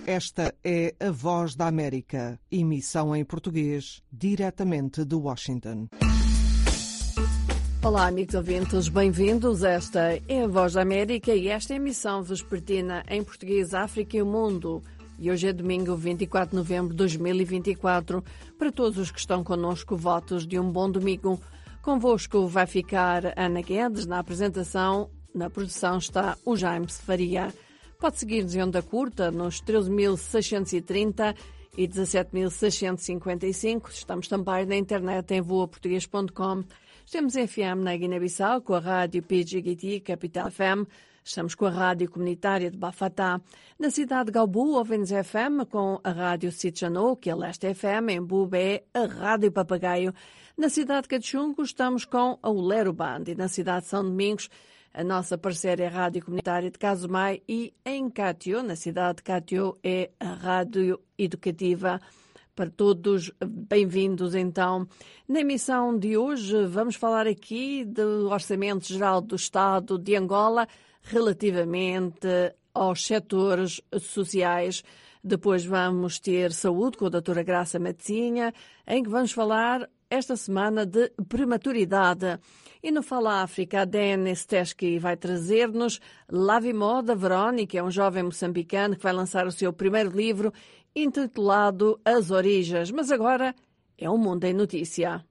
Esta é a Voz da América, emissão em português, diretamente de Washington. Olá, amigos ouvintes, bem-vindos. Esta é a Voz da América e esta emissão vespertina em português, África e o Mundo. E hoje é domingo, 24 de novembro de 2024. Para todos os que estão connosco, votos de um bom domingo. Convosco vai ficar Ana Guedes na apresentação. Na produção está o Jaime Faria. Pode seguir-nos em onda curta nos 13.630 e 17.655. Estamos também na internet em voaportuguês.com. Estamos em FM na Guiné-Bissau com a rádio PGGT, Capital FM. Estamos com a rádio comunitária de Bafatá. Na cidade de Galbu, ouvimos FM com a rádio Sitjano, que é Leste FM. Em Bubé, a rádio Papagaio. Na cidade de Cachungo, estamos com a Ulero Band. E na cidade de São Domingos, a nossa parceira é a Rádio Comunitária de Casumai e em Cátio, na cidade de Cátio, é a Rádio Educativa. Para todos, bem-vindos então. Na emissão de hoje vamos falar aqui do Orçamento Geral do Estado de Angola relativamente aos setores sociais. Depois vamos ter saúde com a doutora Graça Matosinha, em que vamos falar esta semana de prematuridade. E no Fala África, a Denis Teski vai trazer-nos Lavimo da Verónica, é um jovem moçambicano que vai lançar o seu primeiro livro intitulado As Origens. Mas agora é o Mundo em Notícia.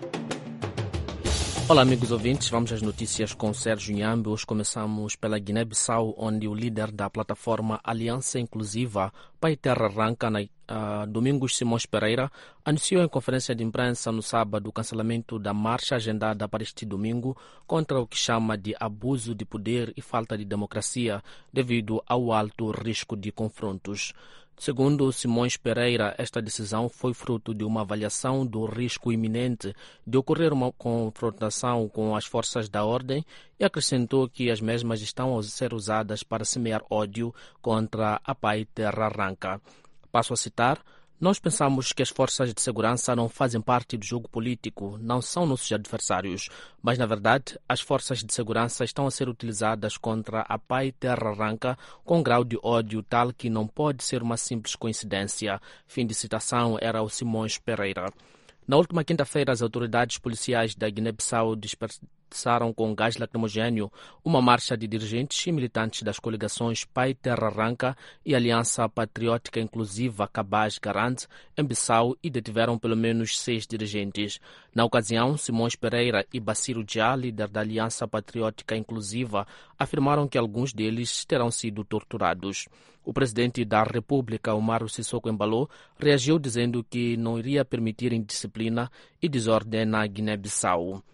Olá, amigos ouvintes, vamos às notícias com Sérgio Nhambe. Hoje começamos pela Guiné-Bissau, onde o líder da plataforma Aliança Inclusiva Pai Terra Arranca, Domingos Simões Pereira, anunciou em conferência de imprensa no sábado o cancelamento da marcha agendada para este domingo contra o que chama de abuso de poder e falta de democracia devido ao alto risco de confrontos. Segundo Simões Pereira, esta decisão foi fruto de uma avaliação do risco iminente de ocorrer uma confrontação com as forças da ordem e acrescentou que as mesmas estão a ser usadas para semear ódio contra a Pai Terra Arranca. Passo a citar: "Nós pensamos que as forças de segurança não fazem parte do jogo político, não são nossos adversários, mas na verdade as forças de segurança estão a ser utilizadas contra a Pai Terra Arranca com um grau de ódio tal que não pode ser uma simples coincidência." Fim de citação era o Simões Pereira. Na última quinta-feira, as autoridades policiais da Guiné-Bissau dispersaram com gás lacrimogéneo uma marcha de dirigentes e militantes das coligações Pai Terra Arranca e Aliança Patriótica Inclusiva Cabaz Garante em Bissau e detiveram pelo menos 6 dirigentes. Na ocasião, Simões Pereira e Baciro Diá, líder da Aliança Patriótica Inclusiva, afirmaram que alguns deles terão sido torturados. O presidente da República, Umaro Sissoko Embalo, reagiu dizendo que não iria permitir indisciplina e desordem na Guiné-Bissau.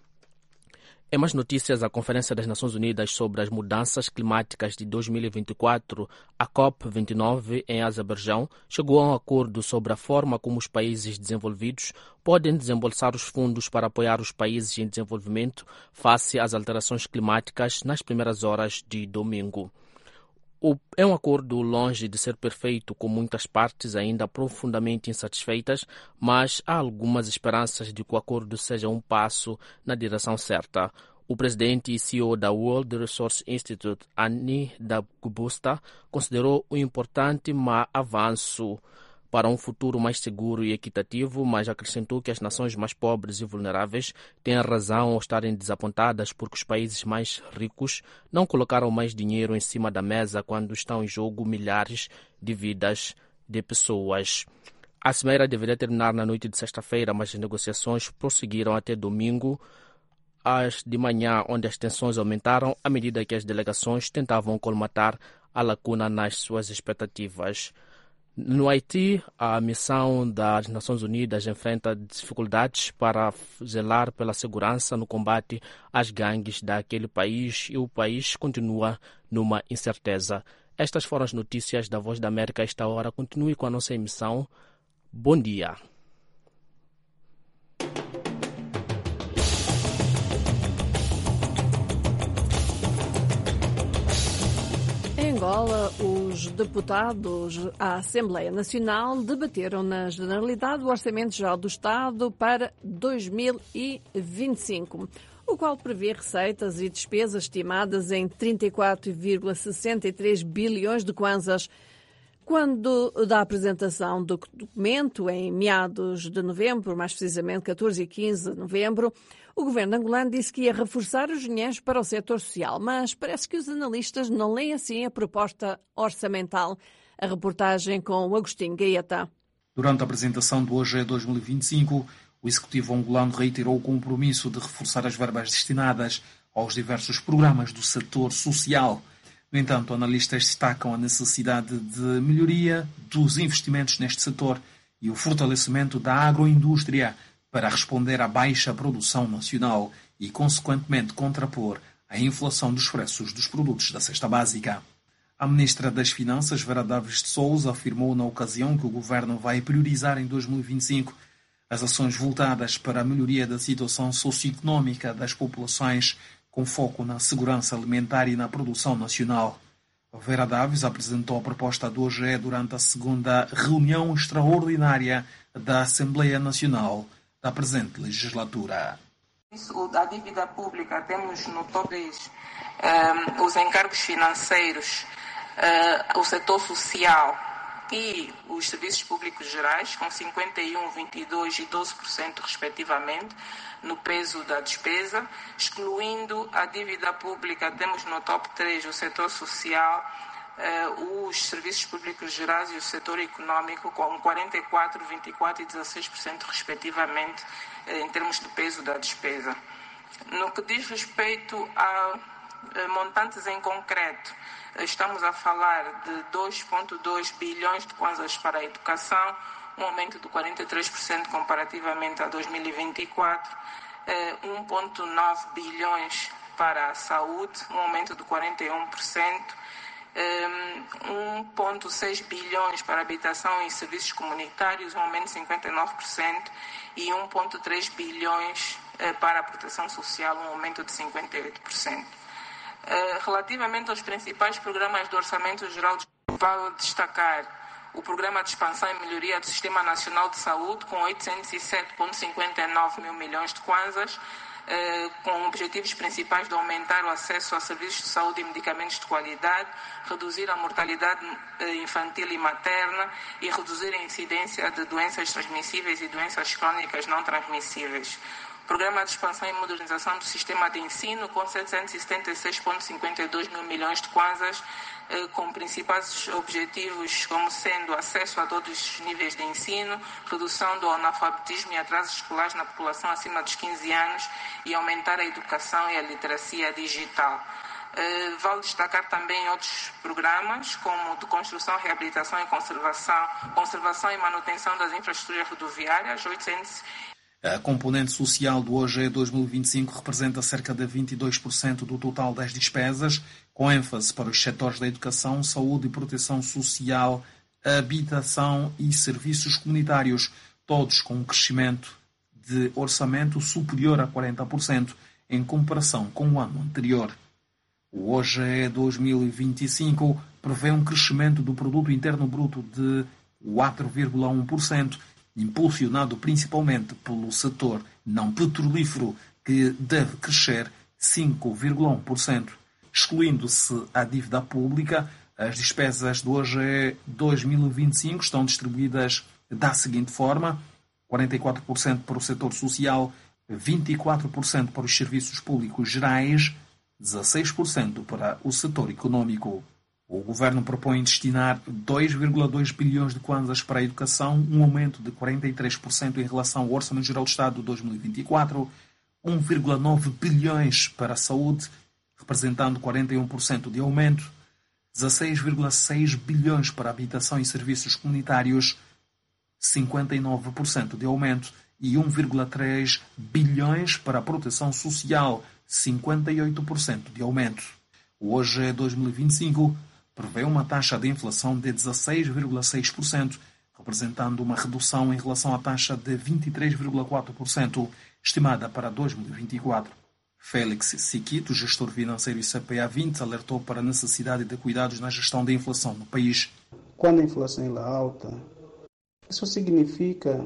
Em mais notícias, a Conferência das Nações Unidas sobre as Mudanças Climáticas de 2024, a COP29, em Azerbaijão, chegou a um acordo sobre a forma como os países desenvolvidos podem desembolsar os fundos para apoiar os países em desenvolvimento face às alterações climáticas nas primeiras horas de domingo. É um acordo longe de ser perfeito, com muitas partes ainda profundamente insatisfeitas, mas há algumas esperanças de que o acordo seja um passo na direção certa. O presidente e CEO da World Resource Institute, Annie Dagubusta, considerou um importante avanço para um futuro mais seguro e equitativo, mas acrescentou que as nações mais pobres e vulneráveis têm razão ao estarem desapontadas porque os países mais ricos não colocaram mais dinheiro em cima da mesa quando estão em jogo milhares de vidas de pessoas. A cimeira deveria terminar na noite de sexta-feira, mas as negociações prosseguiram até domingo, às de manhã, onde as tensões aumentaram à medida que as delegações tentavam colmatar a lacuna nas suas expectativas. No Haiti, a missão das Nações Unidas enfrenta dificuldades para zelar pela segurança no combate às gangues daquele país e o país continua numa incerteza. Estas foram as notícias da Voz da América a esta hora. Continue com a nossa emissão. Bom dia. Em Angola, os deputados à Assembleia Nacional debateram na Generalidade o Orçamento Geral do Estado para 2025, o qual prevê receitas e despesas estimadas em 34,63 bilhões de kwanzas, Quando da apresentação do documento, em meados de novembro, mais precisamente 14 e 15 de novembro, o governo angolano disse que ia reforçar os dinheiros para o setor social, mas parece que os analistas não leem assim a proposta orçamental. A reportagem com o Agostinho Gaeta. Durante a apresentação do OGE 2025, o executivo angolano reiterou o compromisso de reforçar as verbas destinadas aos diversos programas do setor social. No entanto, analistas destacam a necessidade de melhoria dos investimentos neste setor e o fortalecimento da agroindústria para responder à baixa produção nacional e, consequentemente, contrapor a inflação dos preços dos produtos da cesta básica. A ministra das Finanças, Vera Daves de Souza, afirmou na ocasião que o governo vai priorizar em 2025 as ações voltadas para a melhoria da situação socioeconómica das populações, com foco na segurança alimentar e na produção nacional. Vera Daves apresentou a proposta do OGE durante a segunda reunião extraordinária da Assembleia Nacional da presente legislatura. A dívida pública, temos no top 10 os encargos financeiros, o setor social e os serviços públicos gerais, com 51%, 22% e 12% respectivamente no peso da despesa. Excluindo a dívida pública, temos no top 3 o setor social, os serviços públicos gerais e o setor econômico, com 44%, 24% e 16% respectivamente em termos de peso da despesa. No que diz respeito a montantes em concreto, estamos a falar de 2,2 bilhões de kwanzas para a educação, um aumento de 43% comparativamente a 2024, 1,9 bilhões para a saúde, um aumento de 41%, 1,6 bilhões para habitação e serviços comunitários, um aumento de 59%, e 1,3 bilhões para a proteção social, um aumento de 58%. Relativamente aos principais programas do Orçamento Geral, vale destacar o Programa de Expansão e Melhoria do Sistema Nacional de Saúde, com 807,59 mil milhões de kwanzas, com objetivos principais de aumentar o acesso a serviços de saúde e medicamentos de qualidade, reduzir a mortalidade infantil e materna e reduzir a incidência de doenças transmissíveis e doenças crónicas não transmissíveis. Programa de Expansão e Modernização do Sistema de Ensino, com 776,52 mil milhões de kwanzas, com principais objetivos como sendo acesso a todos os níveis de ensino, redução do analfabetismo e atrasos escolares na população acima dos 15 anos e aumentar a educação e a literacia digital. Vale destacar também outros programas, como de construção, reabilitação e conservação e manutenção das infraestruturas rodoviárias, 800. A componente social do OGE 2025 representa cerca de 22% do total das despesas, com ênfase para os setores da educação, saúde e proteção social, habitação e serviços comunitários, todos com um crescimento de orçamento superior a 40% em comparação com o ano anterior. O OGE 2025 prevê um crescimento do Produto Interno Bruto de 4,1%, impulsionado principalmente pelo setor não petrolífero, que deve crescer 5,1%. Excluindo-se a dívida pública, as despesas do OGE 2025 estão distribuídas da seguinte forma: 44% para o setor social, 24% para os serviços públicos gerais, 16% para o setor econômico. O governo propõe destinar 2,2 bilhões de kwanzas para a educação, um aumento de 43% em relação ao Orçamento Geral do Estado de 2024, 1,9 bilhões para a saúde, representando 41% de aumento, 16,6 bilhões para a habitação e serviços comunitários, 59% de aumento, e 1,3 bilhões para a proteção social, 58% de aumento. O OGE 2025 prevê uma taxa de inflação de 16,6%, representando uma redução em relação à taxa de 23,4% estimada para 2024. Félix Siquito, gestor financeiro e CPA 20, alertou para a necessidade de cuidados na gestão da inflação no país. Quando a inflação é alta, isso significa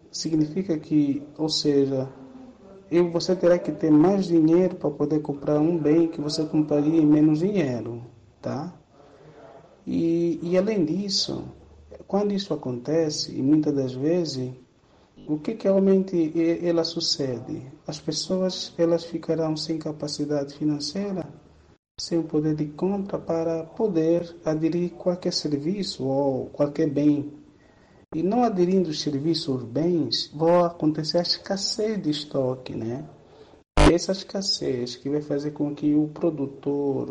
que, ou seja, você terá que ter mais dinheiro para poder comprar um bem que você compraria em menos dinheiro, tá? E além disso, quando isso acontece, e muitas das vezes, o que realmente ela sucede? As pessoas elas ficarão sem capacidade financeira, sem o poder de compra para poder aderir qualquer serviço ou qualquer bem. E não aderindo os serviços ou bens, vai acontecer a escassez de estoque, né? Essa escassez que vai fazer com que o produtor,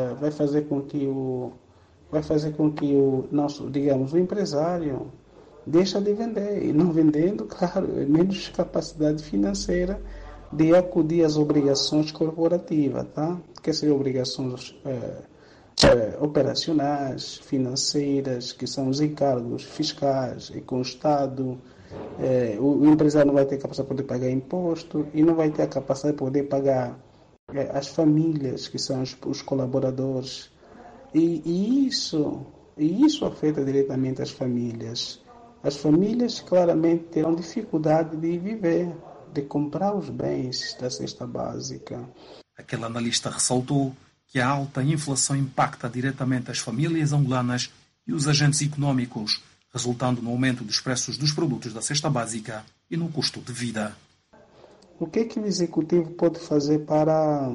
vai fazer com que o nosso, digamos, o empresário deixa de vender. E não vendendo, claro, é menos capacidade financeira de acudir às obrigações corporativas, tá? Que são obrigações operacionais, financeiras, que são os encargos fiscais e com o Estado. O empresário não vai ter capacidade de poder pagar imposto e não vai ter a capacidade de poder pagar as famílias, que são os colaboradores. E isso afeta diretamente as famílias. As famílias claramente terão dificuldade de viver, de comprar os bens da cesta básica. Aquele analista ressaltou que a alta inflação impacta diretamente as famílias angolanas e os agentes econômicos, resultando no aumento dos preços dos produtos da cesta básica e no custo de vida. O que o executivo pode fazer para,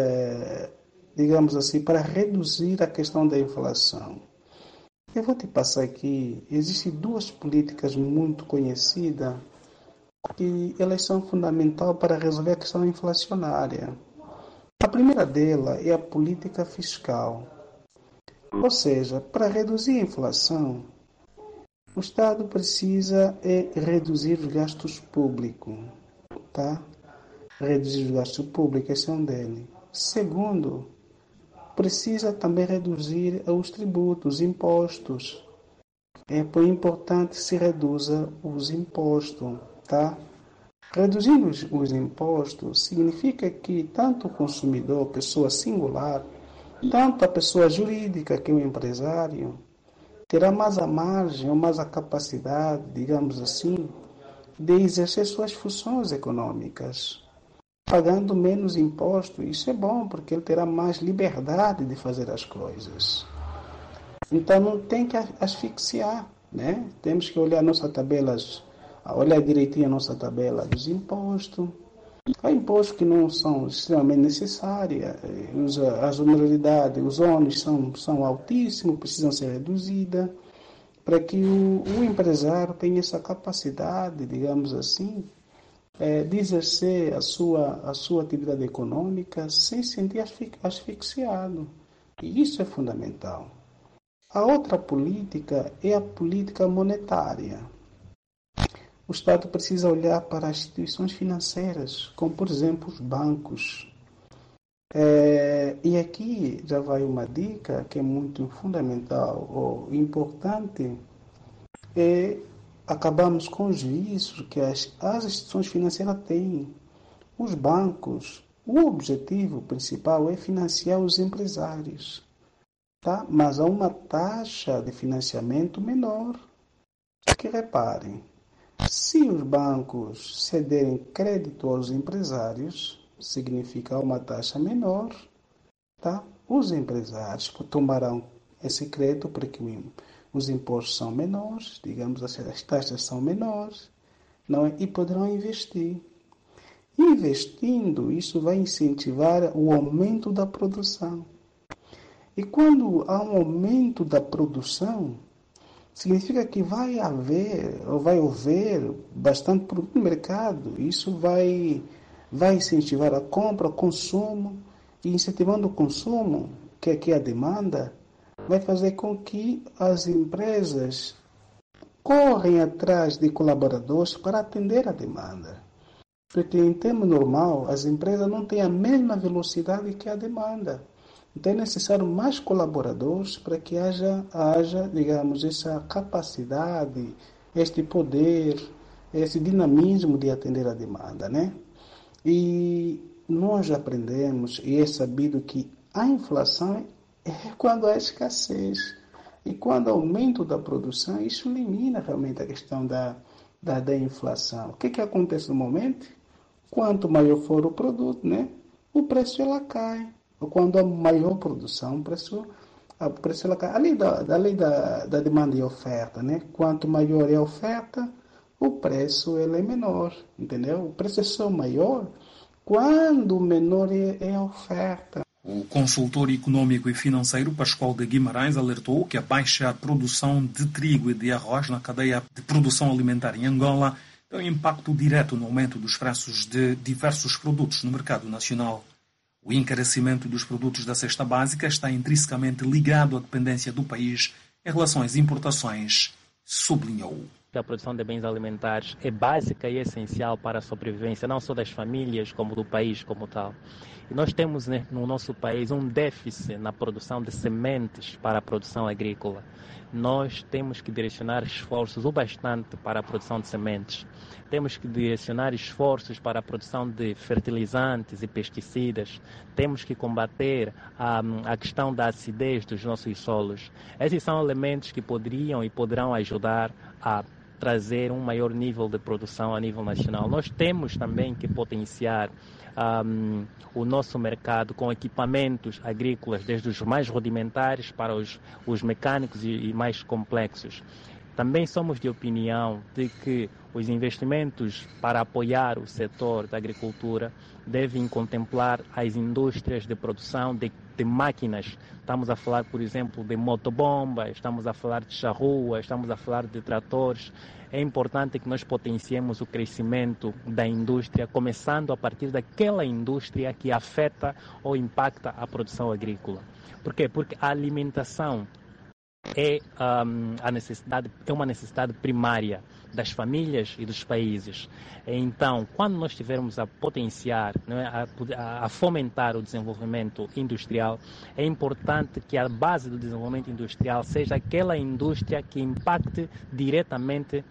digamos assim, para reduzir a questão da inflação? Eu vou te passar aqui, existem duas políticas muito conhecidas que elas são fundamentais para resolver a questão inflacionária. A primeira dela é a política fiscal. Ou seja, para reduzir a inflação, o Estado precisa reduzir os gastos públicos, tá? Reduzir os gastos públicos, esse é um deles. Segundo, precisa também reduzir os tributos, os impostos. É importante que se reduza os impostos, tá? Reduzindo os impostos significa que tanto o consumidor, pessoa singular, tanto a pessoa jurídica, que é o empresário, terá mais a margem ou mais a capacidade, digamos assim, de exercer suas funções econômicas, pagando menos imposto. Isso é bom, porque ele terá mais liberdade de fazer as coisas. Então não tem que asfixiar, né? Temos que olhar olhar direitinho a nossa tabela dos impostos. Há impostos que não são extremamente necessários, as oneralidades, os ônus são altíssimos, precisam ser reduzidas, para que o empresário tenha essa capacidade, digamos assim, de exercer a sua atividade econômica sem se sentir asfixiado. E isso é fundamental. A outra política é a política monetária. O Estado precisa olhar para as instituições financeiras, como, por exemplo, os bancos. E aqui já vai uma dica que é muito fundamental ou importante, é acabarmos com os vícios que as instituições financeiras têm. Os bancos, o objetivo principal é financiar os empresários, tá? Mas há uma taxa de financiamento menor. Que reparem, se os bancos cederem crédito aos empresários, significa uma taxa menor, tá? Os empresários tomarão esse crédito porque os impostos são menores, digamos assim, as taxas são menores, não é? E poderão investir. Investindo, isso vai incentivar o aumento da produção. E quando há um aumento da produção, significa que vai haver bastante produto no mercado. Isso vai incentivar a compra, o consumo, e incentivando o consumo, que aqui é a demanda, vai fazer com que as empresas correm atrás de colaboradores para atender a demanda. Porque em termos normal, as empresas não têm a mesma velocidade que a demanda. Então é necessário mais colaboradores para que haja, digamos, essa capacidade, este poder, esse dinamismo de atender a demanda, né? E nós aprendemos e é sabido que a inflação é quando há escassez. E quando há aumento da produção, isso elimina realmente a questão da inflação. O que acontece no momento? Quanto maior for o produto, né? O preço ela cai. Quando há maior produção, o preço o preço ela cai. Da lei da demanda e oferta, né? Quanto maior é a oferta, o preço ele é menor, entendeu? O preço é só maior quando menor é a oferta. O consultor econômico e financeiro Pascoal de Guimarães alertou que a baixa produção de trigo e de arroz na cadeia de produção alimentar em Angola tem um impacto direto no aumento dos preços de diversos produtos no mercado nacional. O encarecimento dos produtos da cesta básica está intrinsecamente ligado à dependência do país em relação às importações, sublinhou. A produção de bens alimentares é básica e essencial para a sobrevivência, não só das famílias, como do país como tal. E nós temos, né, no nosso país um déficit na produção de sementes para a produção agrícola. Nós temos que direcionar esforços o bastante para a produção de sementes. Temos que direcionar esforços para a produção de fertilizantes e pesticidas. Temos que combater a questão da acidez dos nossos solos. Esses são elementos que poderiam e poderão ajudar a trazer um maior nível de produção a nível nacional. Nós temos também que potenciar o nosso mercado com equipamentos agrícolas, desde os mais rudimentares para os mecânicos e mais complexos. Também somos de opinião de que os investimentos para apoiar o setor da agricultura devem contemplar as indústrias de produção de máquinas. Estamos a falar, por exemplo, de motobomba, estamos a falar de charrua, estamos a falar de tratores. É importante que nós potenciemos o crescimento da indústria, começando a partir daquela indústria que afeta ou impacta a produção agrícola. Por quê? Porque a alimentação é uma necessidade primária das famílias e dos países. Então, quando nós estivermos a potenciar, a fomentar o desenvolvimento industrial, é importante que a base do desenvolvimento industrial seja aquela indústria que impacte diretamente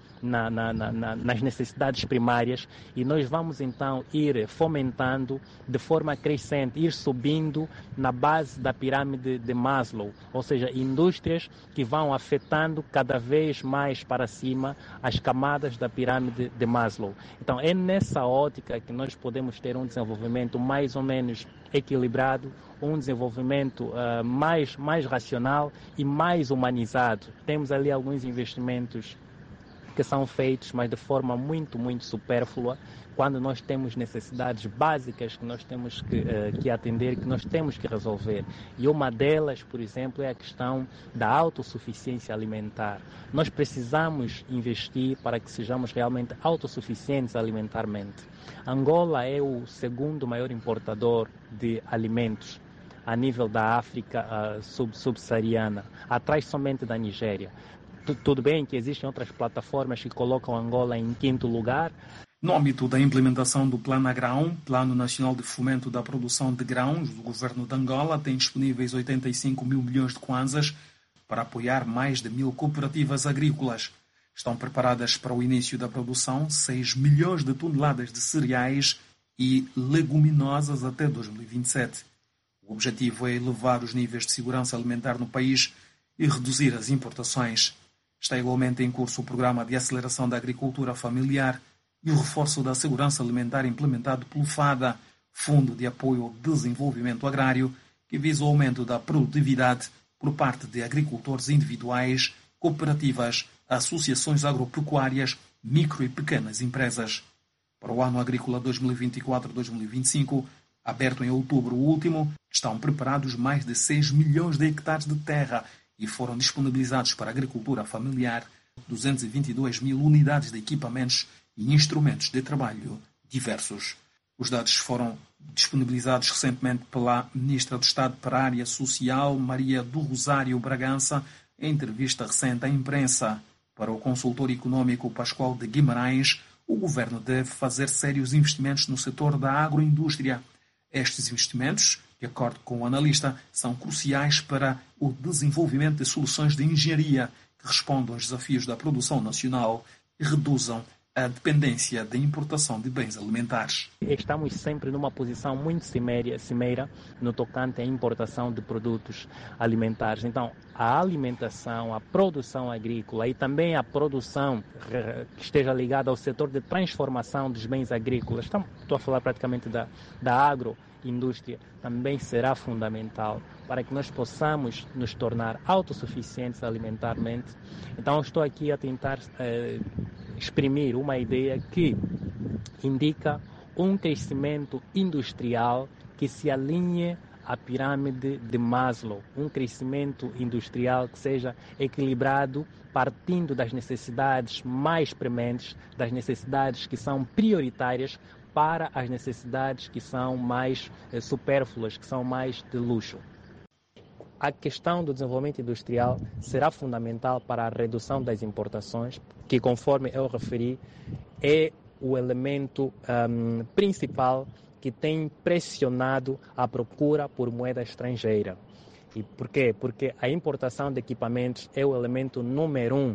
nas necessidades primárias, e nós vamos então ir fomentando de forma crescente, ir subindo na base da pirâmide de Maslow, ou seja, indústrias que vão afetando cada vez mais para cima as camadas da pirâmide de Maslow. Então é nessa ótica que nós podemos ter um desenvolvimento mais ou menos equilibrado, um desenvolvimento mais racional e mais humanizado. Temos ali alguns investimentos que são feitos, mas de forma muito supérflua, quando nós temos necessidades básicas que nós temos que atender, que nós temos que resolver. E uma delas, por exemplo, é a questão da autossuficiência alimentar. Nós precisamos investir para que sejamos realmente autossuficientes alimentarmente. Angola é o segundo maior importador de alimentos a nível da África subsaariana, atrás somente da Nigéria. Tudo bem que existem outras plataformas que colocam Angola em quinto lugar. No âmbito da implementação do Plano Agrão, Plano Nacional de Fomento da Produção de Grãos, o governo de Angola tem disponíveis 85 mil milhões de kwanzas para apoiar mais de 1.000 cooperativas agrícolas. Estão preparadas para o início da produção 6 milhões de toneladas de cereais e leguminosas até 2027. O objetivo é elevar os níveis de segurança alimentar no país e reduzir as importações. Está igualmente em curso o Programa de Aceleração da Agricultura Familiar e o reforço da segurança alimentar implementado pelo FADA, Fundo de Apoio ao Desenvolvimento Agrário, que visa o aumento da produtividade por parte de agricultores individuais, cooperativas, associações agropecuárias, micro e pequenas empresas. Para o ano agrícola 2024-2025, aberto em outubro último, estão preparados mais de 6 milhões de hectares de terra e foram disponibilizados para a agricultura familiar 222 mil unidades de equipamentos e instrumentos de trabalho diversos. Os dados foram disponibilizados recentemente pela Ministra do Estado para a Área Social, Maria do Rosário Bragança, em entrevista recente à imprensa. Para o consultor econômico Pascoal de Guimarães, o governo deve fazer sérios investimentos no setor da agroindústria. Estes investimentos, de acordo com o analista, são cruciais para o desenvolvimento de soluções de engenharia que respondam aos desafios da produção nacional e reduzam a dependência da importação de bens alimentares. Estamos sempre numa posição muito cimeira no tocante à importação de produtos alimentares. Então, a alimentação, a produção agrícola e também a produção que esteja ligada ao setor de transformação dos bens agrícolas, estou a falar praticamente da agroindústria, também será fundamental, para que nós possamos nos tornar autossuficientes alimentarmente. Então, eu estou aqui a tentar exprimir uma ideia que indica um crescimento industrial que se alinhe à pirâmide de Maslow, um crescimento industrial que seja equilibrado, partindo das necessidades mais prementes, das necessidades que são prioritárias, para as necessidades que são mais supérfluas, que são mais de luxo. A questão do desenvolvimento industrial será fundamental para a redução das importações, que, conforme eu referi, é o elemento principal que tem pressionado a procura por moeda estrangeira. E por quê? Porque a importação de equipamentos é o elemento número 1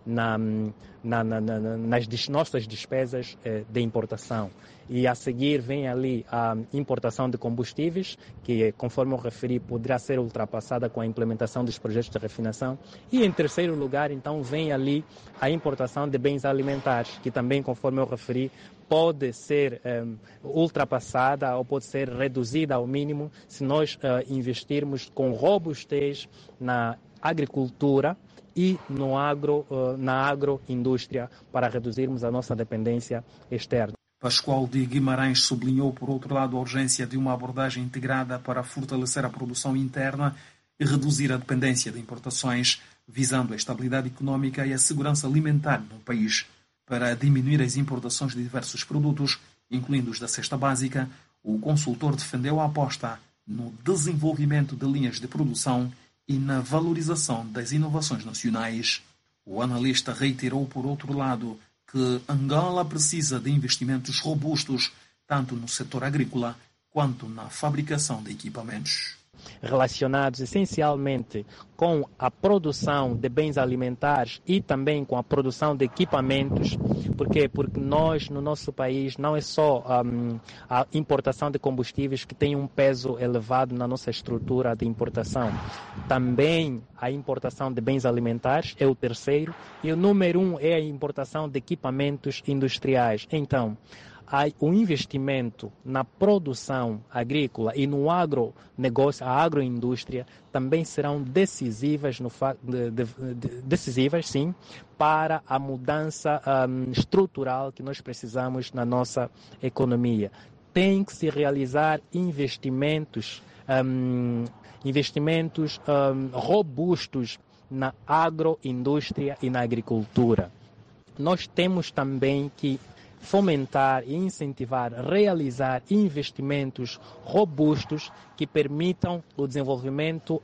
nas nossas despesas de importação. E a seguir vem ali a importação de combustíveis, que, conforme eu referi, poderá ser ultrapassada com a implementação dos projetos de refinação. E, em terceiro lugar, então, vem ali a importação de bens alimentares, que também, conforme eu referi, pode ser ultrapassada ou pode ser reduzida ao mínimo se nós investirmos com robustez na agricultura e na agroindústria para reduzirmos a nossa dependência externa. Pascoal de Guimarães sublinhou, por outro lado, a urgência de uma abordagem integrada para fortalecer a produção interna e reduzir a dependência de importações, visando a estabilidade econômica e a segurança alimentar no país. Para diminuir as importações de diversos produtos, incluindo os da cesta básica, o consultor defendeu a aposta no desenvolvimento de linhas de produção e na valorização das inovações nacionais. O analista reiterou, por outro lado, que Angola precisa de investimentos robustos, tanto no setor agrícola quanto na fabricação de equipamentos. Relacionados essencialmente com a produção de bens alimentares e também com a produção de equipamentos. Por quê? Porque nós, no nosso país, não é só a importação de combustíveis que tem um peso elevado na nossa estrutura de importação. Também a importação de bens alimentares é o terceiro. E o número 1 é a importação de equipamentos industriais. Então, o investimento na produção agrícola e no agronegócio, a agroindústria, também serão decisivas, sim, para a mudança estrutural que nós precisamos na nossa economia. Tem que se realizar investimentos robustos na agroindústria e na agricultura. Nós temos também que fomentar e incentivar, realizar investimentos robustos que permitam o desenvolvimento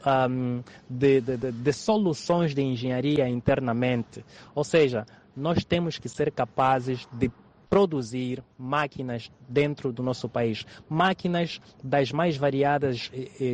de soluções de engenharia internamente. Ou seja, nós temos que ser capazes de produzir máquinas dentro do nosso país, máquinas das mais variadas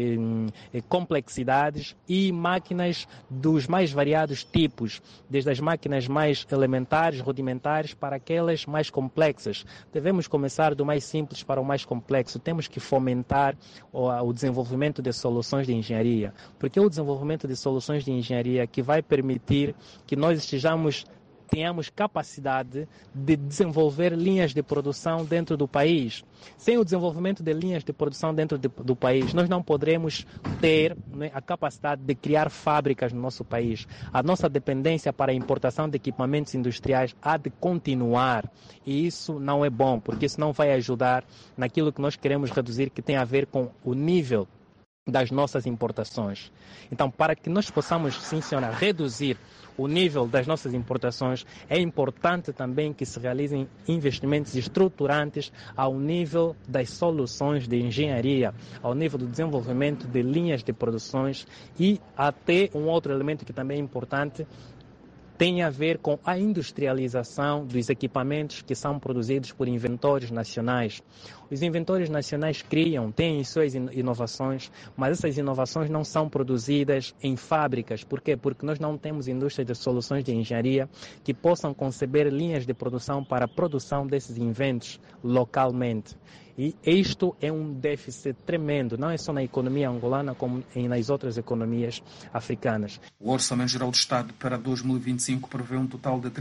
complexidades e máquinas dos mais variados tipos, desde as máquinas mais elementares, rudimentares, para aquelas mais complexas. Devemos começar do mais simples para o mais complexo. Temos que fomentar o desenvolvimento de soluções de engenharia, porque é o desenvolvimento de soluções de engenharia que vai permitir que nós tenhamos capacidade de desenvolver linhas de produção dentro do país. Sem o desenvolvimento de linhas de produção dentro do país, nós não poderemos ter a capacidade de criar fábricas no nosso país. A nossa dependência para a importação de equipamentos industriais há de continuar. E isso não é bom, porque isso não vai ajudar naquilo que nós queremos reduzir, que tem a ver com o nível das nossas importações. Então, para que nós possamos, sim, senhora, reduzir o nível das nossas importações, é importante também que se realizem investimentos estruturantes ao nível das soluções de engenharia, ao nível do desenvolvimento de linhas de produções e até um outro elemento que também é importante, tem a ver com a industrialização dos equipamentos que são produzidos por inventores nacionais. Os inventores nacionais têm suas inovações, mas essas inovações não são produzidas em fábricas. Por quê? Porque nós não temos indústria de soluções de engenharia que possam conceber linhas de produção para a produção desses inventos localmente. E isto é um déficit tremendo, não é só na economia angolana, como nas outras economias africanas. O Orçamento Geral do Estado para 2025 prevê um total de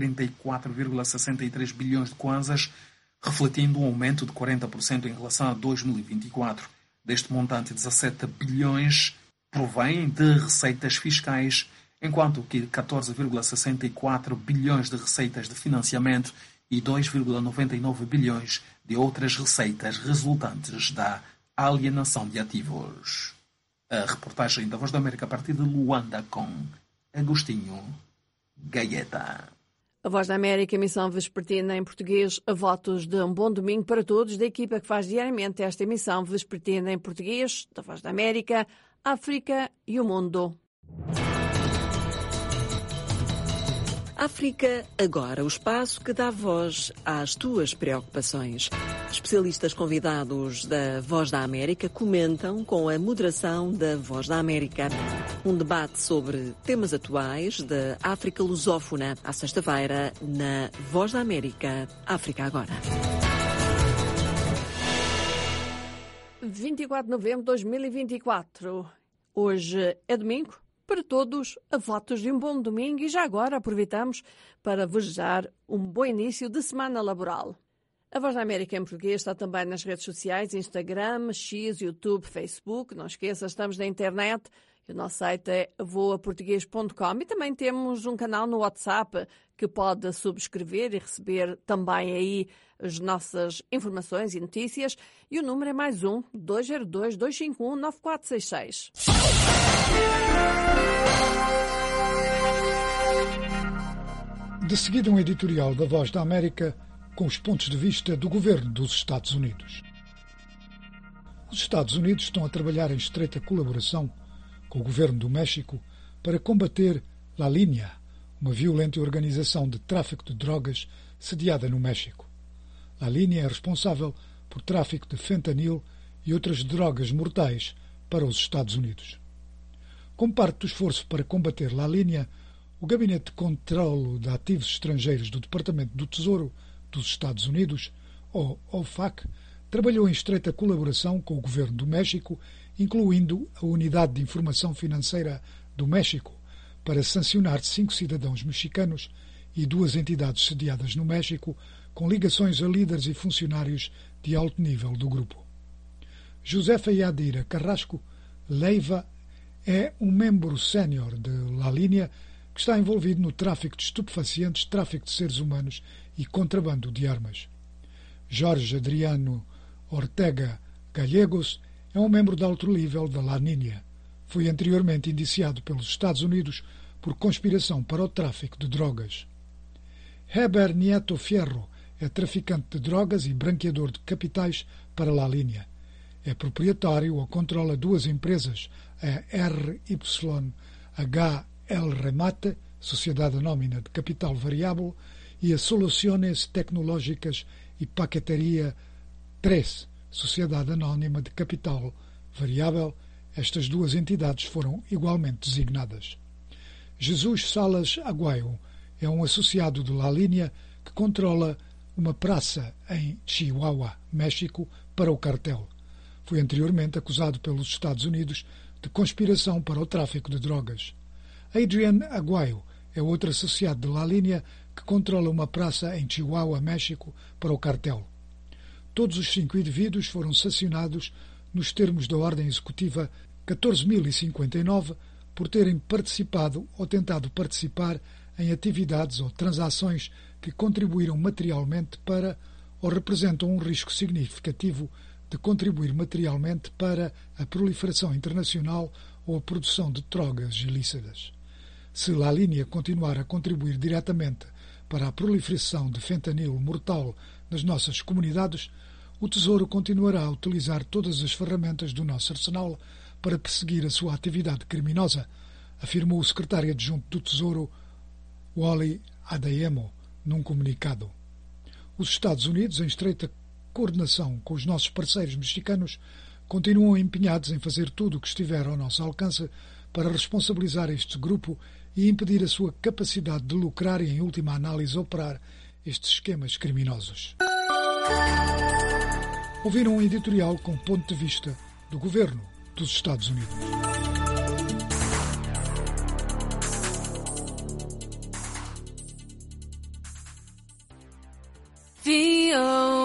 34,63 bilhões de kwanzas, refletindo um aumento de 40% em relação a 2024. Deste montante, 17 bilhões provém de receitas fiscais, enquanto que 14,64 bilhões de receitas de financiamento e 2,99 bilhões de outras receitas resultantes da alienação de ativos. A reportagem da Voz da América a partir de Luanda com Agostinho Gaeta. A Voz da América, emissão vespertina em português, a votos de um bom domingo para todos da equipa que faz diariamente esta emissão vespertina em português da Voz da América, África e o mundo. África Agora, o espaço que dá voz às tuas preocupações. Especialistas convidados da Voz da América comentam com a moderação da Voz da América. Um debate sobre temas atuais da África lusófona, à sexta-feira, na Voz da América, África Agora. 24 de novembro de 2024. Hoje é domingo. Para todos, a votos de um bom domingo e já agora aproveitamos para desejar um bom início de semana laboral. A Voz da América em português está também nas redes sociais, Instagram, X, YouTube, Facebook. Não esqueça, estamos na internet e o nosso site é voaportugues.com e também temos um canal no WhatsApp que pode subscrever e receber também aí as nossas informações e notícias. E o número é mais 202-251-9466. De seguida, um editorial da Voz da América com os pontos de vista do governo dos Estados Unidos. Os Estados Unidos estão a trabalhar em estreita colaboração com o governo do México para combater La Línea, uma violenta organização de tráfico de drogas sediada no México. La Línea é responsável por tráfico de fentanil e outras drogas mortais para os Estados Unidos. Como parte do esforço para combater La Línea, o Gabinete de Controlo de Ativos Estrangeiros do Departamento do Tesouro dos Estados Unidos, ou OFAC, trabalhou em estreita colaboração com o governo do México, incluindo a Unidade de Informação Financeira do México, para sancionar 5 cidadãos mexicanos e 2 entidades sediadas no México com ligações a líderes e funcionários de alto nível do grupo. Josefa Yadira Carrasco Leiva é um membro sénior de La Línea que está envolvido no tráfico de estupefacientes, tráfico de seres humanos e contrabando de armas. Jorge Adriano Ortega Gallegos é um membro de alto nível da La Línea. Foi anteriormente indiciado pelos Estados Unidos por conspiração para o tráfico de drogas. Heber Nieto Fierro é traficante de drogas e branqueador de capitais para La Línea. É proprietário ou controla 2 empresas, a RYH El Remate, Sociedade Anónima de Capital Variável, e a Soluciones Tecnológicas e Paqueteria 3, Sociedade Anónima de Capital Variável. Estas 2 entidades foram igualmente designadas. Jesus Salas Aguayo é um associado de La Línea que controla uma praça em Chihuahua, México, para o cartel. Foi anteriormente acusado pelos Estados Unidos de conspiração para o tráfico de drogas. Adrian Aguayo é outro associado de La Línea que controla uma praça em Chihuahua, México, para o cartel. Todos os 5 indivíduos foram sancionados nos termos da Ordem Executiva 14.059 por terem participado ou tentado participar em atividades ou transações que contribuíram materialmente para ou representam um risco significativo de contribuir materialmente para a proliferação internacional ou a produção de drogas ilícitas. Se La Línea continuar a contribuir diretamente para a proliferação de fentanil mortal nas nossas comunidades, o Tesouro continuará a utilizar todas as ferramentas do nosso arsenal para perseguir a sua atividade criminosa, afirmou o secretário adjunto do Tesouro, Wally Adeyemo, num comunicado. Os Estados Unidos, em estreita coordenação com os nossos parceiros mexicanos, continuam empenhados em fazer tudo o que estiver ao nosso alcance para responsabilizar este grupo e impedir a sua capacidade de lucrar e, em última análise, operar estes esquemas criminosos. Ouviram um editorial com ponto de vista do governo dos Estados Unidos. VOA.